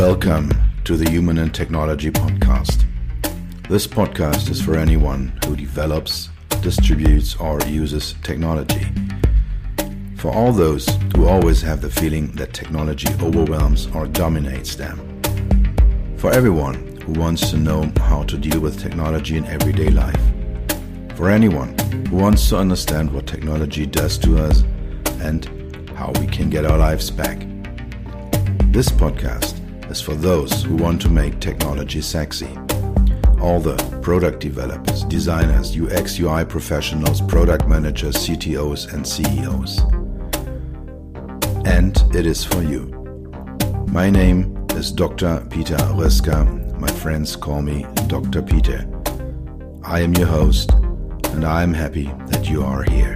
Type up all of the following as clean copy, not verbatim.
Welcome to the Human and Technology Podcast. This podcast is for anyone who develops, distributes, or uses technology. For all those who always have the feeling that technology overwhelms or dominates them. For everyone who wants to know how to deal with technology in everyday life. For anyone who wants to understand what technology does to us and how we can get our lives back. This podcast is for those who want to make technology sexy. All the product developers, designers, UX, UI professionals, product managers, CTOs, and CEOs. And it is for you. My name is Dr. Peter Röska. My friends call me Dr. Peter. I am your host, and I am happy that you are here.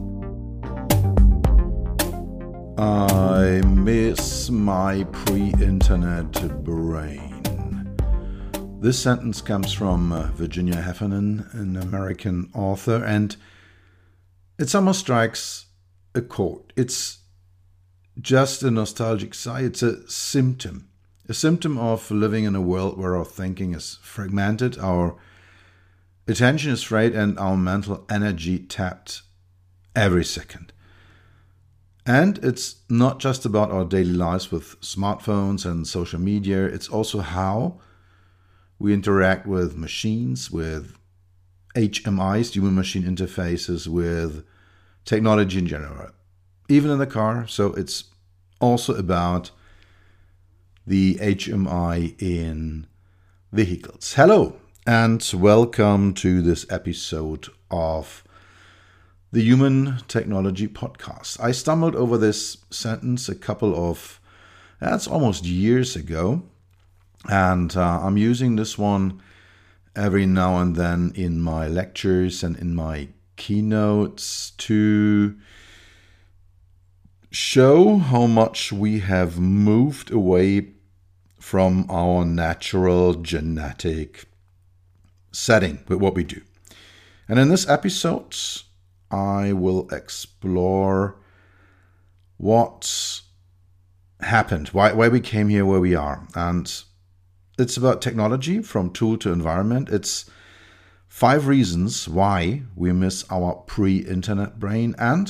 I miss my pre-internet brain. This sentence comes from Virginia Heffernan, an American author, and it almost strikes a chord. It's just a nostalgic sigh. It's a symptom of living in a world where our thinking is fragmented, our attention is frayed, and our mental energy tapped every second. And it's not just about our daily lives with smartphones and social media. It's also how we interact with machines, with HMIs, human-machine interfaces, with technology in general, even in the car. So it's also about the HMI in vehicles. Hello, and welcome to this episode of the Human Technology Podcast. I stumbled over this sentence a couple of, that's almost years ago, and I'm using this one every now and then in my lectures and in my keynotes to show how much we have moved away from our natural genetic setting with what we do. And in this episode, I will explore what happened, why we came here where we are. And it's about technology from tool to environment. It's 5 reasons why we miss our pre-internet brain. And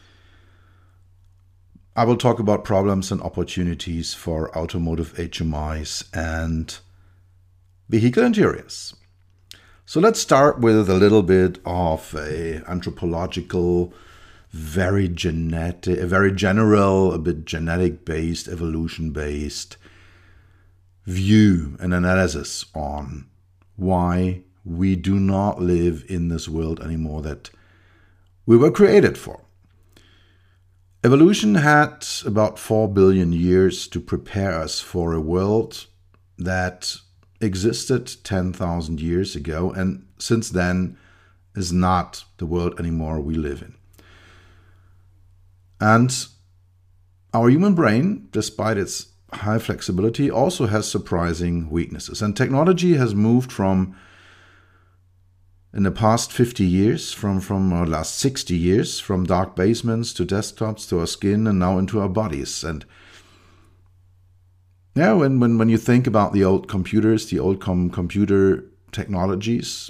I will talk about problems and opportunities for automotive HMIs and vehicle interiors. So let's start with a little bit of a anthropological, very general, a bit genetic-based, evolution-based view and analysis on why we do not live in this world anymore that we were created for. Evolution had about 4 billion years to prepare us for a world that existed 10,000 years ago, and since then is not the world anymore we live in. And our human brain, despite its high flexibility, also has surprising weaknesses. And technology has moved from, in the past 50 years, from our last 60 years, from dark basements to desktops to our skin and now into our bodies. And yeah, when you think about the old computers, the old computer technologies,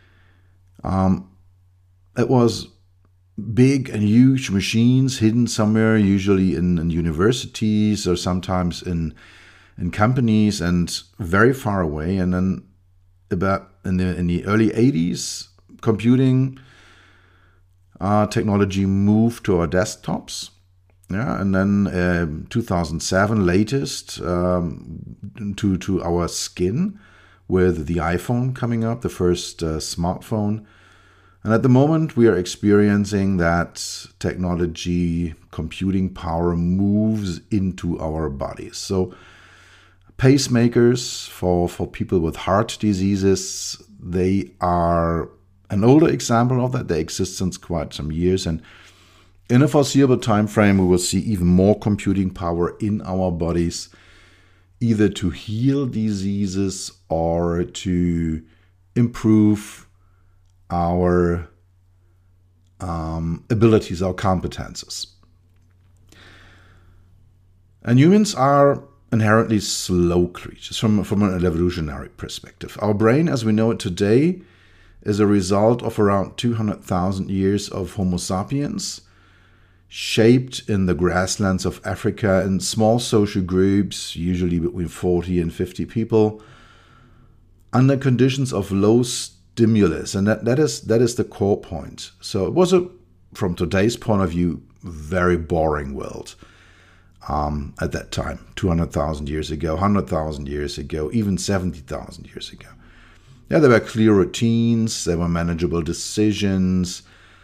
it was big and huge machines hidden somewhere, usually in universities or sometimes in companies and very far away. And then about in the early 80s, computing technology moved to our desktops. Yeah, and then 2007 latest to our skin with the iPhone coming up, the first smartphone. And at the moment we are experiencing that technology, computing power moves into our bodies. So pacemakers for people with heart diseases, they are an older example of that. They exist since quite some years, and in a foreseeable time frame, we will see even more computing power in our bodies, either to heal diseases or to improve our abilities, our competences. And humans are inherently slow creatures from an evolutionary perspective. Our brain, as we know it today, is a result of around 200,000 years of Homo sapiens, shaped in the grasslands of Africa in small social groups, usually between 40 and 50 people, under conditions of low stimulus. And that is the core point. So it was, from today's point of view, very boring world. At that time, 200,000 years ago, 100,000 years ago, even 70,000 years ago. Yeah, there were clear routines, there were manageable decisions.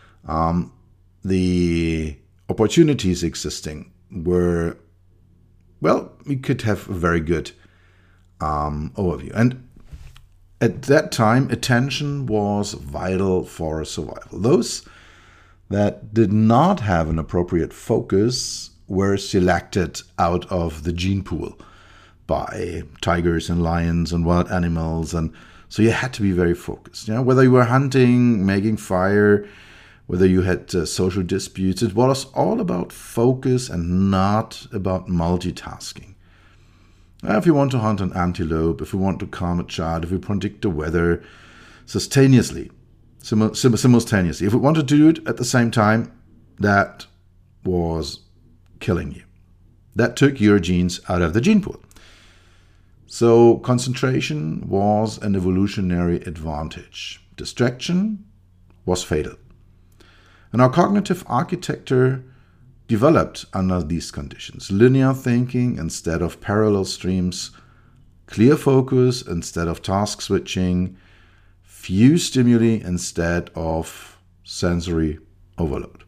The opportunities existing were, well, we could have a very good overview. And at that time, attention was vital for survival. Those that did not have an appropriate focus were selected out of the gene pool by tigers and lions and wild animals. And so you had to be very focused. You know, whether you were hunting, making fire, whether you had social disputes, it was all about focus and not about multitasking. If you want to hunt an antelope, if you want to calm a child, if you predict the weather simultaneously, if you want to do it at the same time, that was killing you. That took your genes out of the gene pool. So concentration was an evolutionary advantage. Distraction was fatal. And our cognitive architecture developed under these conditions. Linear thinking instead of parallel streams, clear focus instead of task switching, few stimuli instead of sensory overload.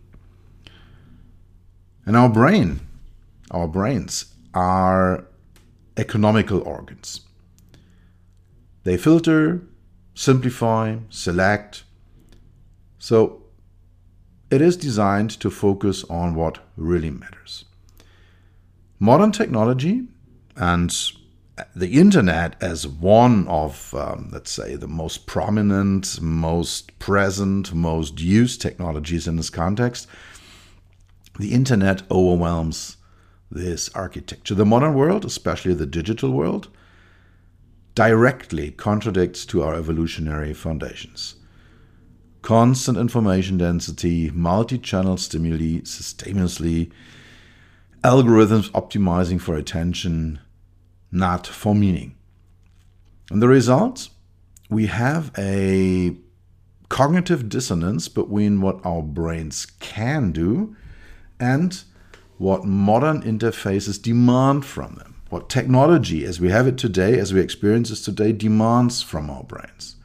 And our brains are economical organs. They filter, simplify, select. So it is designed to focus on what really matters. Modern technology and the internet as one of, let's say, the most prominent, most present, most used technologies in this context, the internet overwhelms this architecture. The modern world, especially the digital world, directly contradicts to our evolutionary foundations. Constant information density, multi-channel stimuli simultaneously, algorithms optimizing for attention, not for meaning. And the result? We have a cognitive dissonance between what our brains can do and what modern interfaces demand from them. What technology, as we have it today, as we experience it today, demands from our brains.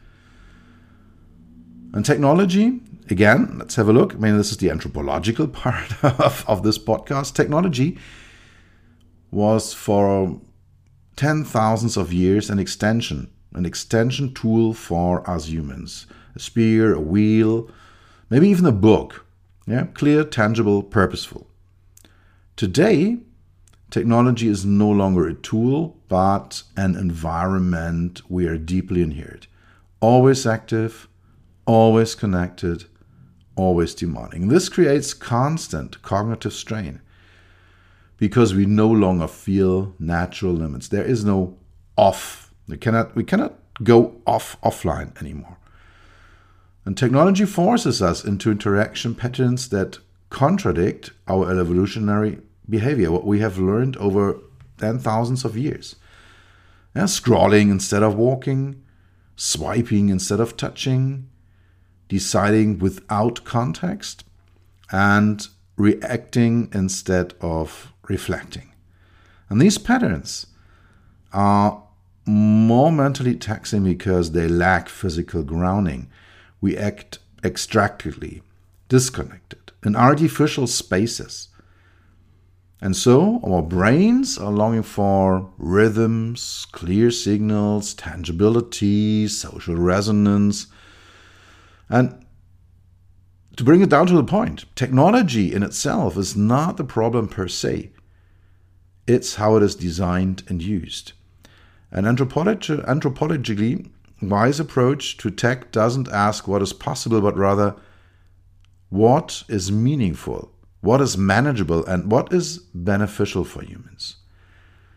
And technology, again, let's have a look. I mean, this is the anthropological part of this podcast. Technology was for 10,000s of years an extension tool for us humans. A spear, a wheel, maybe even a book. Yeah, clear, tangible, purposeful. Today, technology is no longer a tool, but an environment we are deeply inherent. Always active, always connected, always demanding. This creates constant cognitive strain because we no longer feel natural limits. There is no off. We cannot go offline anymore. And technology forces us into interaction patterns that contradict our evolutionary behavior, what we have learned over 10,000s of years. Yeah, scrolling instead of walking, swiping instead of touching, deciding without context, and reacting instead of reflecting. And these patterns are more mentally taxing because they lack physical grounding. We act extractedly, disconnected, in artificial spaces. And so our brains are longing for rhythms, clear signals, tangibility, social resonance. And to bring it down to the point, technology in itself is not the problem per se. It's how it is designed and used. An anthropologically wise approach to tech doesn't ask what is possible, but rather what is meaningful, what is manageable, and what is beneficial for humans.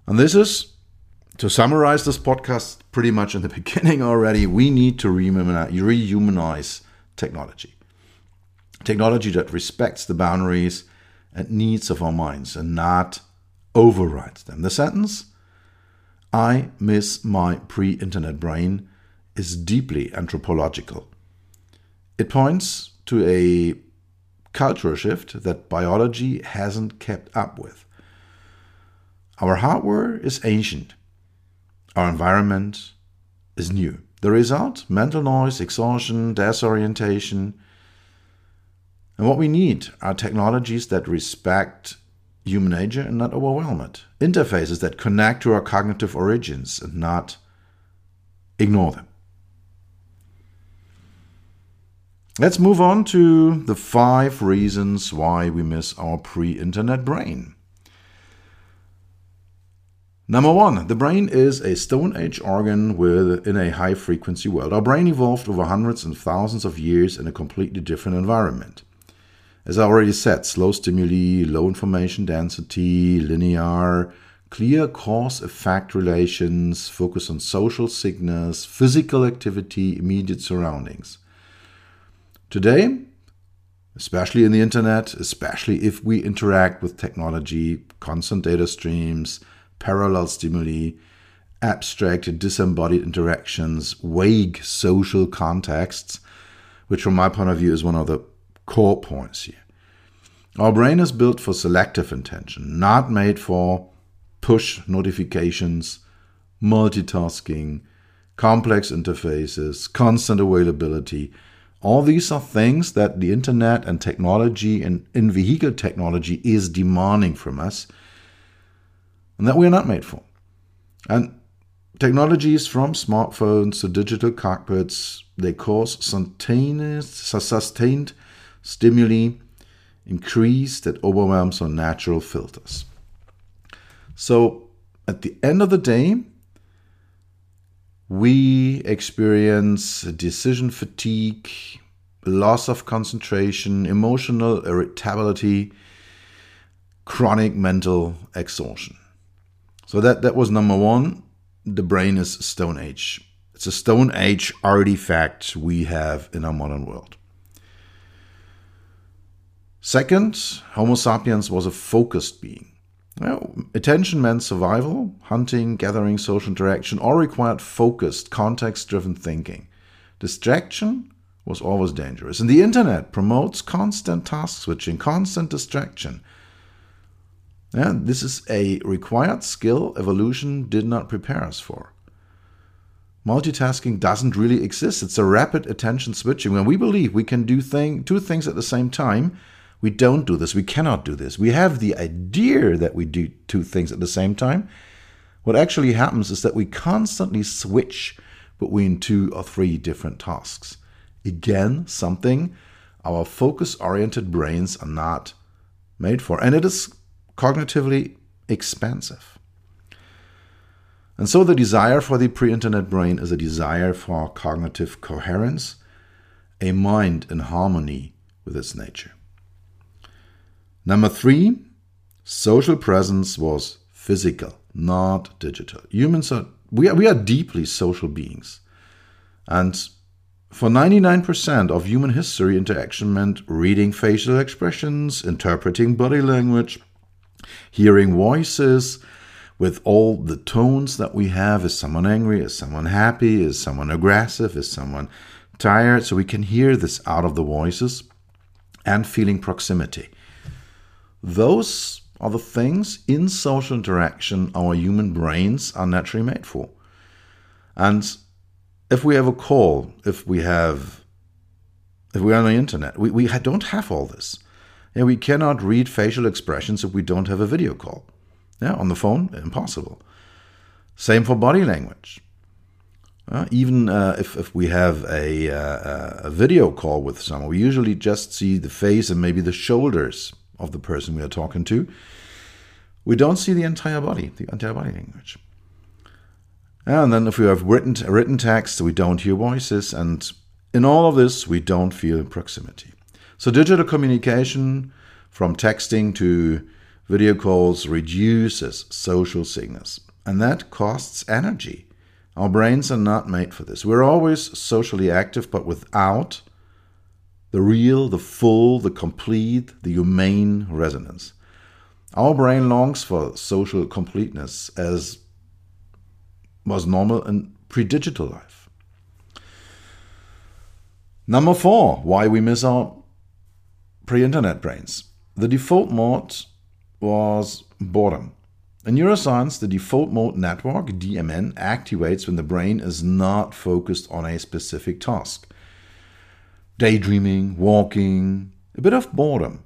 And this is, to summarize this podcast pretty much in the beginning already, we need to rehumanize technology. Technology that respects the boundaries and needs of our minds and not overrides them. The sentence, "I miss my pre-internet brain," is deeply anthropological. It points to a cultural shift that biology hasn't kept up with. Our hardware is ancient. Our environment is new. The result? Mental noise, exhaustion, disorientation. And what we need are technologies that respect human nature and not overwhelm it. Interfaces that connect to our cognitive origins and not ignore them. Let's move on to the 5 reasons why we miss our pre-internet brain. Number 1, the brain is a Stone Age organ within a high-frequency world. Our brain evolved over hundreds and thousands of years in a completely different environment. As I already said, slow stimuli, low information density, linear, clear cause-effect relations, focus on social signals, physical activity, immediate surroundings. Today, especially in the internet, especially if we interact with technology, constant data streams, parallel stimuli, abstract disembodied interactions, vague social contexts, which from my point of view is one of the core points here. Our brain is built for selective attention, not made for push notifications, multitasking, complex interfaces, constant availability. All these are things that the internet and technology and in-vehicle technology is demanding from us and that we are not made for. And technologies from smartphones to digital cockpits, they cause sustained stimuli, increase that overwhelms our natural filters. So at the end of the day, we experience decision fatigue, loss of concentration, emotional irritability, chronic mental exhaustion. So that was number 1. The brain is Stone Age. It's a Stone Age artifact we have in our modern world. Second, Homo sapiens was a focused being. Attention meant survival, hunting, gathering, social interaction, all required focused, context-driven thinking. Distraction was always dangerous. And the internet promotes constant task switching, constant distraction. This is a required skill evolution did not prepare us for. Multitasking doesn't really exist. It's a rapid attention switching. When we believe we can do 2 things at the same time, we don't do this. We cannot do this. We have the idea that we do 2 things at the same time. What actually happens is that we constantly switch between 2 or 3 different tasks. Again, something our focus-oriented brains are not made for. And it is cognitively expensive. And so the desire for the pre-internet brain is a desire for cognitive coherence, a mind in harmony with its nature. Number 3, social presence was physical, not digital. Humans we are deeply social beings. And for 99% of human history, interaction meant reading facial expressions, interpreting body language, hearing voices with all the tones that we have. Is someone angry? Is someone happy? Is someone aggressive? Is someone tired? So we can hear this out of the voices and feeling proximity. Those are the things in social interaction our human brains are naturally made for. And if we have a call, if we are on the internet, we don't have all this. We cannot read facial expressions if we don't have a video call. On the phone, impossible. Same for body language. Even if we have a video call with someone, we usually just see the face and maybe the shoulders of the person we are talking to. We don't see the entire body language. And then if we have written text, we don't hear voices. And in all of this, we don't feel proximity. So digital communication, from texting to Video calls reduces social signals, and that costs energy. Our brains are not made for this. We're always socially active, but without the real, the full, the complete, the humane resonance. Our brain longs for social completeness as was normal in pre-digital life. Number 4, why we miss our pre-internet brains. The default mode was boredom. In neuroscience, the default mode network, DMN, activates when the brain is not focused on a specific task. Daydreaming, walking, a bit of boredom.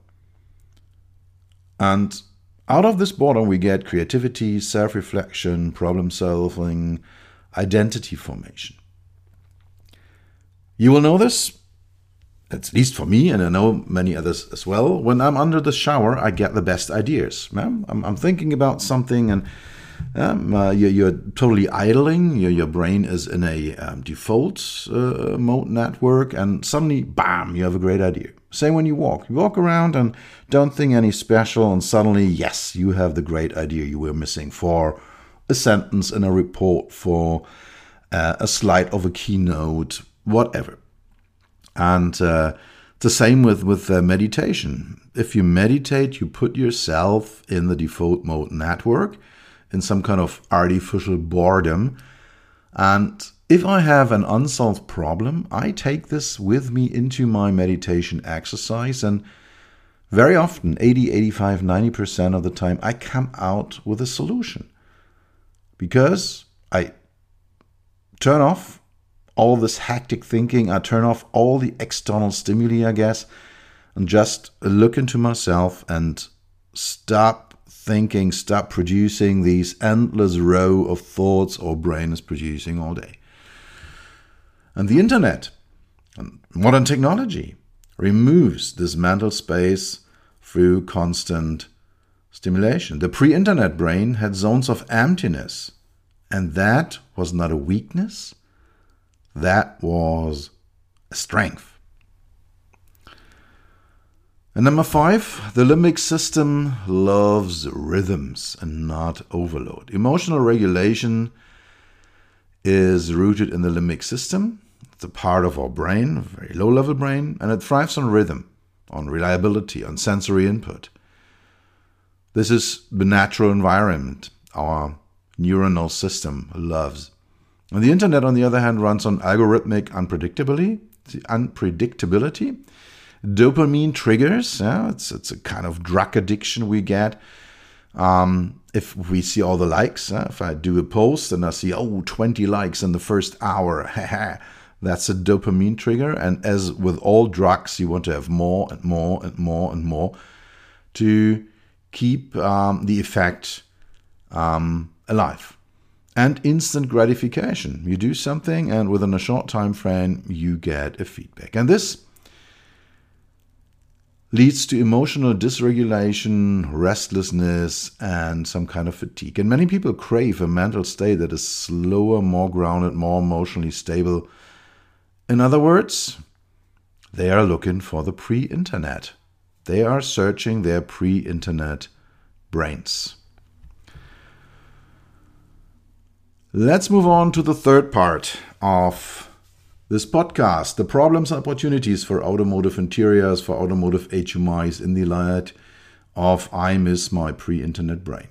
And out of this boredom, we get creativity, self-reflection, problem-solving, identity formation. You will know this, at least for me, and I know many others as well. When I'm under the shower, I get the best ideas. I'm thinking about something, and you're totally idling. Your brain is in a default mode network, and suddenly, bam, you have a great idea. Same when you walk. You walk around and don't think any special, and suddenly, yes, you have the great idea you were missing for a sentence in a report, for a slide of a keynote, whatever. And the same with meditation. If you meditate, you put yourself in the default mode network, in some kind of artificial boredom. And if I have an unsolved problem, I take this with me into my meditation exercise. And very often, 80, 85, 90% of the time, I come out with a solution. Because I turn off all this hectic thinking, I turn off all the external stimuli, I guess, and just look into myself and stop thinking, stop producing these endless row of thoughts our brain is producing all day. And the internet and modern technology removes this mental space through constant stimulation. The pre-internet brain had zones of emptiness, and that was not a weakness. That was a strength. And number 5, the limbic system loves rhythms and not overload. Emotional regulation is rooted in the limbic system. It's a part of our brain, a very low-level brain, and it thrives on rhythm, on reliability, on sensory input. This is the natural environment our neuronal system loves. And the internet, on the other hand, runs on algorithmic unpredictability. Dopamine triggers. It's a kind of drug addiction we get. If we see all the likes, if I do a post and I see 20 likes in the first hour, that's a dopamine trigger. And as with all drugs, you want to have more and more and more and more to keep the effect alive. And instant gratification. You do something, and within a short time frame, you get a feedback. And this leads to emotional dysregulation, restlessness, and some kind of fatigue. And many people crave a mental state that is slower, more grounded, more emotionally stable. In other words, they are looking for the pre-internet. They are searching their pre-internet brains. Let's move on to the third part of this podcast, the problems and opportunities for automotive interiors, for automotive HMIs in the light of I miss my pre-internet brain.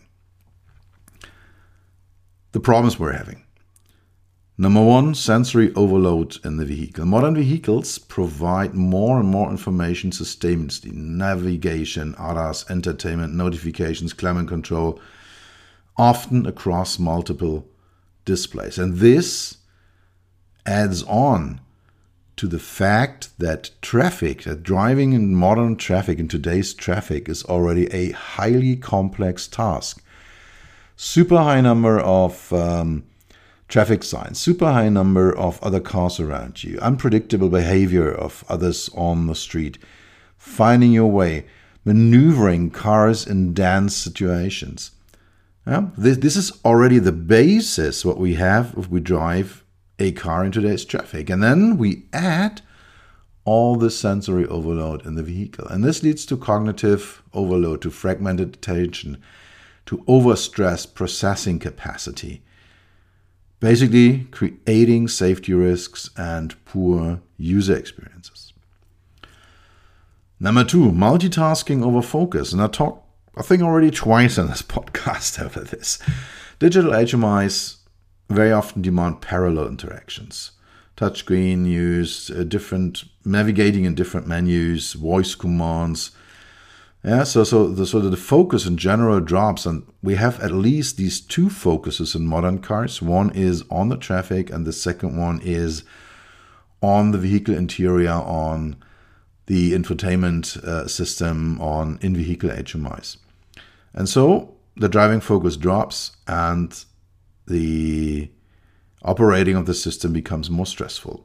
The problems we're having. Number 1, sensory overload in the vehicle. Modern vehicles provide more and more information simultaneously. Navigation, ADAS, entertainment, notifications, climate control, often across multiple displays. And this adds on to the fact that driving in modern traffic, in today's traffic, is already a highly complex task. Super high number of traffic signs, super high number of other cars around you, unpredictable behavior of others on the street, finding your way, maneuvering cars in dense situations. This is already the basis what we have if we drive a car in today's traffic. And then we add all the sensory overload in the vehicle. And this leads to cognitive overload, to fragmented attention, to overstressed processing capacity, basically creating safety risks and poor user experiences. Number 2, multitasking over focus. And I talked, I think, already twice in this podcast over this. Digital HMIs very often demand parallel interactions. Touchscreen use, navigating in different menus, voice commands. Yeah, so the focus in general drops, and we have at least these 2 focuses in modern cars. One is on the traffic, and the second one is on the vehicle interior, on the infotainment system, on in-vehicle HMIs. And so the driving focus drops, and the operating of the system becomes more stressful.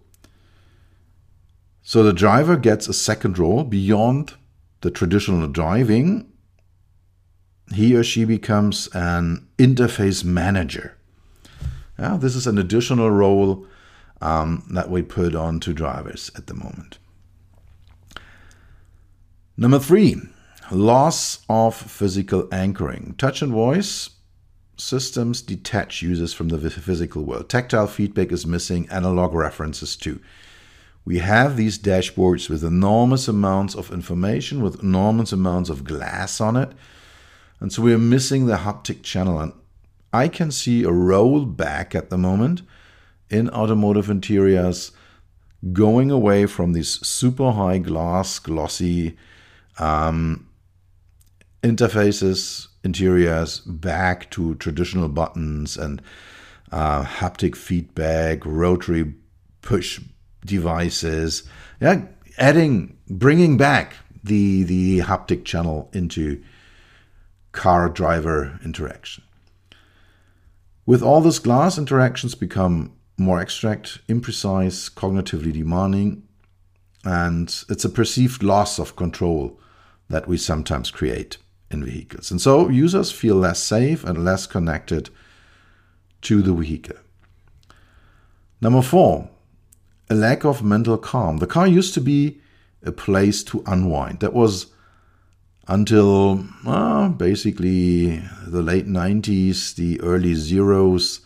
So the driver gets a second role beyond the traditional driving. He or she becomes an interface manager. Yeah, this is an additional role that we put on to drivers at the moment. Number 3, loss of physical anchoring. Touch and voice systems detach users from the physical world. Tactile feedback is missing, analog references too. We have these dashboards with enormous amounts of information, with enormous amounts of glass on it. And so we're missing the haptic channel. And I can see a rollback at the moment in automotive interiors, going away from these super high glass, glossy interfaces, interiors, back to traditional buttons and haptic feedback, rotary push devices. Yeah, bringing back the haptic channel into car-driver interaction. With all this glass, interactions become more abstract, imprecise, cognitively demanding, and it's a perceived loss of control that we sometimes create in vehicles. And so users feel less safe and less connected to the vehicle. Number 4, a lack of mental calm. The car used to be a place to unwind. That was until basically the late 90s, the early zeros,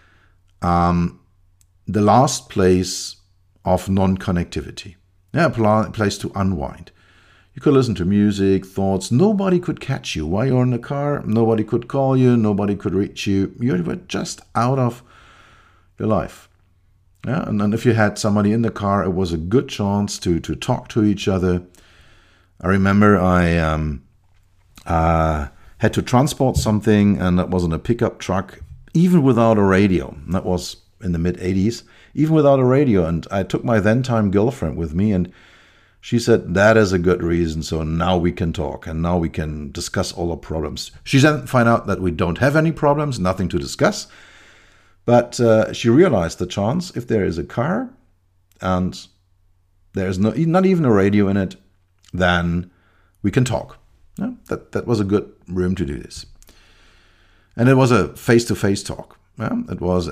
the last place of non-connectivity. Yeah, a place to unwind. You could listen to music, thoughts. Nobody could catch you while you're in the car. Nobody could call you. Nobody could reach you. You were just out of your life. Yeah, and then if you had somebody in the car, it was a good chance to talk to each other. I remember I had to transport something, and that was in a pickup truck, even without a radio. That was in the mid-'80s, even without a radio. And I took my then-time girlfriend with me, and she said, that is a good reason, so now we can talk, and now we can discuss all our problems. She then found out that we don't have any problems, nothing to discuss. But she realized the chance, if there is a car, and there's not even a radio in it, then we can talk. Yeah, that was a good room to do this. And it was a face-to-face talk. Yeah? It was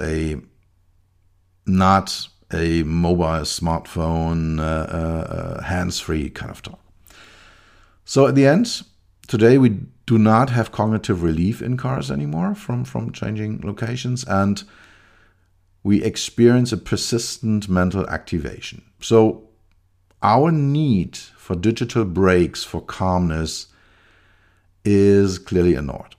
not a mobile smartphone, hands-free kind of talk. So at the end, today we do not have cognitive relief in cars anymore from changing locations, and we experience a persistent mental activation. So our need for digital breaks, for calmness, is clearly ignored.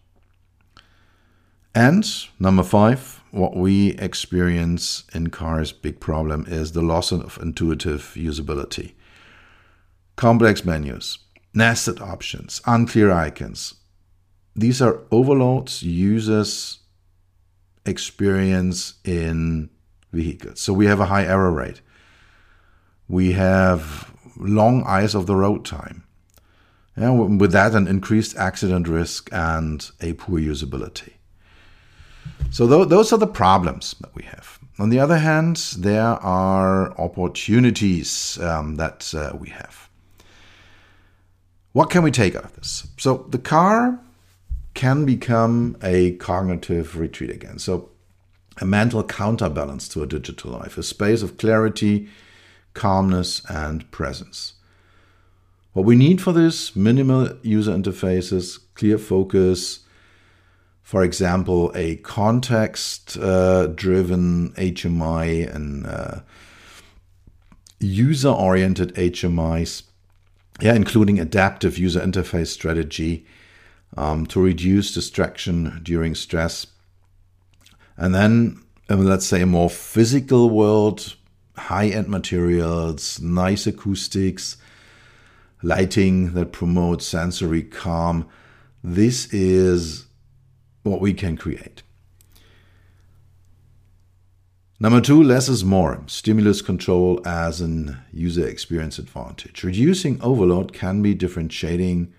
And number 5, what we experience in cars, big problem, is the loss of intuitive usability. Complex menus, nested options, unclear icons. These are overloads users experience in vehicles. So we have a high error rate. We have long eyes of the road time. And with that, an increased accident risk and a poor usability. So those are the problems that we have. On the other hand, there are opportunities that we have. What can we take out of this? So the car can become a cognitive retreat again. So a mental counterbalance to a digital life, a space of clarity, calmness, and presence. What we need for this: minimal user interfaces, clear focus, for example, a context-driven HMI and user-oriented HMIs, including adaptive user interface strategy to reduce distraction during stress. And then, let's say, a more physical world, high-end materials, nice acoustics, lighting that promotes sensory calm. This is what we can create. Number 2, less is more. Stimulus control as an user experience advantage. Reducing overload can be a differentiating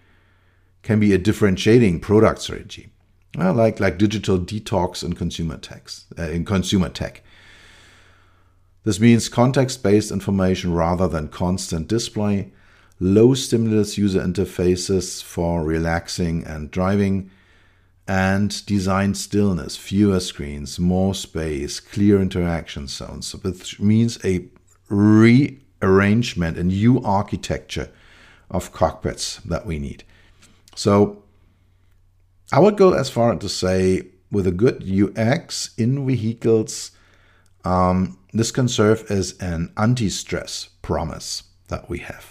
product strategy. Like digital detox in consumer tech. This means context-based information rather than constant display, low stimulus user interfaces for relaxing and driving, and design stillness, fewer screens, more space, clear interaction zones, which means a rearrangement, a new architecture of cockpits that we need. So I would go as far as to say, with a good UX in vehicles, this can serve as an anti-stress promise that we have.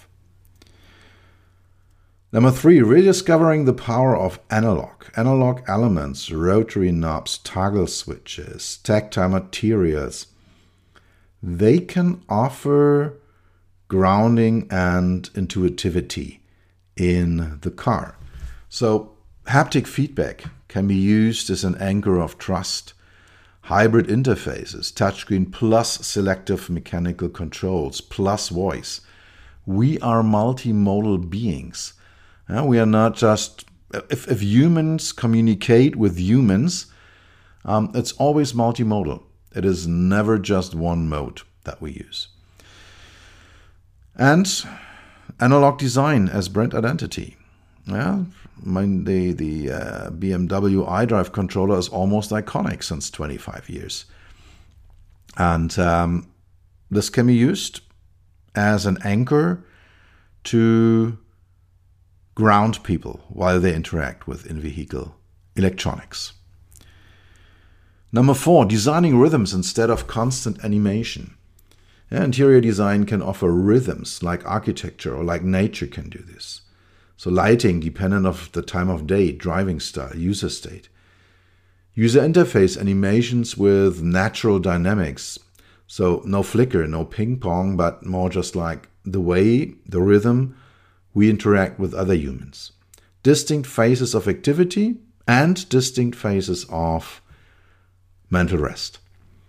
Number 3, rediscovering the power of analog. Analog elements, rotary knobs, toggle switches, tactile materials. They can offer grounding and intuitivity in the car. So haptic feedback can be used as an anchor of trust. Hybrid interfaces, touchscreen plus selective mechanical controls plus voice. We are multimodal beings. We are not just, if humans communicate with humans, it's always multimodal. It is never just one mode that we use. And analog design as brand identity. The BMW iDrive controller is almost iconic since 25 years. And this can be used as an anchor to ground people while they interact with in-vehicle electronics. Number 4, designing rhythms instead of constant animation. Interior design can offer rhythms like architecture or like nature can do this. So lighting dependent on the time of day, driving style, user state. User interface animations with natural dynamics. So no flicker, no ping pong, but more just like the way, the rhythm we interact with other humans. Distinct phases of activity and distinct phases of mental rest.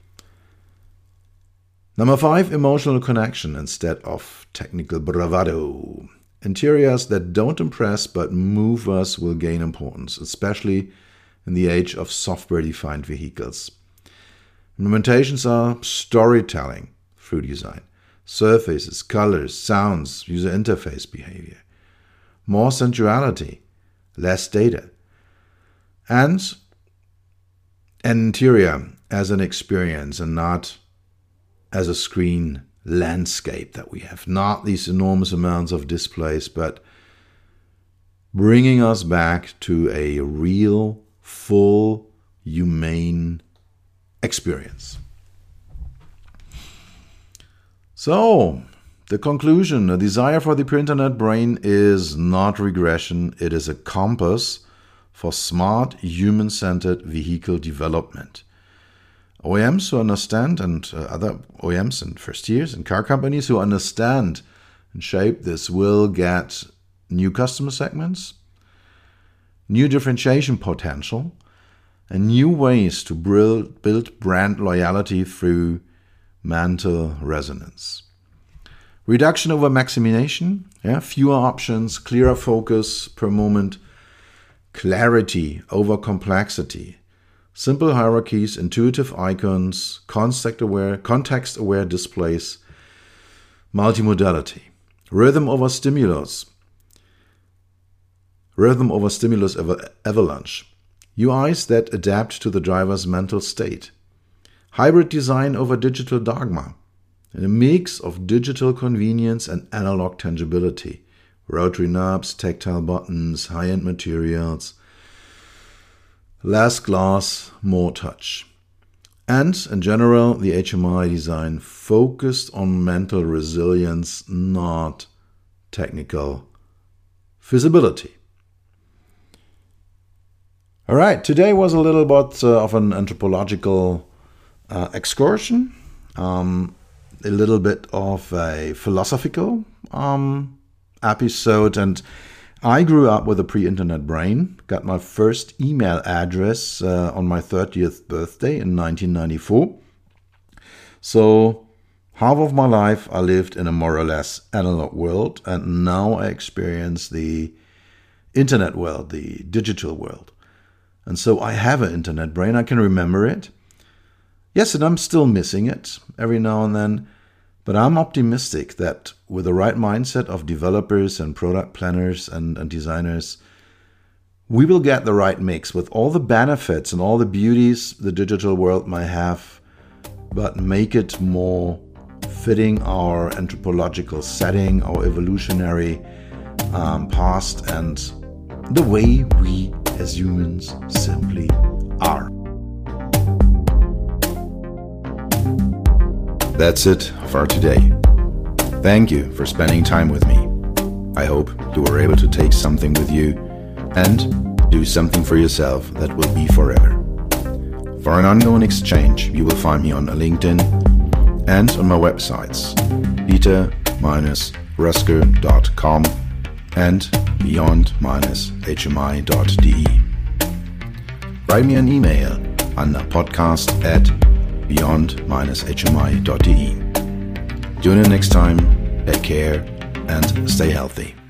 Number 5, emotional connection instead of technical bravado. Interiors that don't impress but move us will gain importance, especially in the age of software-defined vehicles. Implementations are storytelling through design. Surfaces, colors, sounds, user interface behavior. More sensuality, less data. And an interior as an experience and not as a screen landscape that we have. Not these enormous amounts of displays, but bringing us back to a real, full, humane experience. So, the conclusion, a desire for the pre-internet brain is not regression, it is a compass for smart, human-centered vehicle development. OEMs who understand, and other OEMs and first years and car companies who understand and shape this will get new customer segments, new differentiation potential, and new ways to build brand loyalty through mental resonance. Reduction over maximization, fewer options, clearer focus per moment, clarity over complexity, simple hierarchies, intuitive icons, context-aware displays, multimodality, rhythm over stimulus avalanche, UIs that adapt to the driver's mental state, hybrid design over digital dogma, and a mix of digital convenience and analog tangibility. Rotary knobs, tactile buttons, high-end materials, less glass, more touch. And in general, the HMI design focused on mental resilience, not technical feasibility. All right, today was a little bit of an anthropological excursion, a little bit of a philosophical episode, and I grew up with a pre-internet brain, got my first email address on my 30th birthday in 1994. So half of my life I lived in a more or less analog world, and now I experience the internet world, the digital world. And so I have an internet brain, I can remember it. Yes, and I'm still missing it every now and then, but I'm optimistic that with the right mindset of developers and product planners and designers, we will get the right mix with all the benefits and all the beauties the digital world might have, but make it more fitting our anthropological setting, our evolutionary past, and the way we as humans simply are. That's it for today. Thank you for spending time with me. I hope you were able to take something with you and do something for yourself that will be forever. For an ongoing exchange, you will find me on LinkedIn and on my websites peter-rusker.com and beyond-hmi.de. Write me an email on podcast@beyond-hmi.de. Tune in next time, take care, and stay healthy.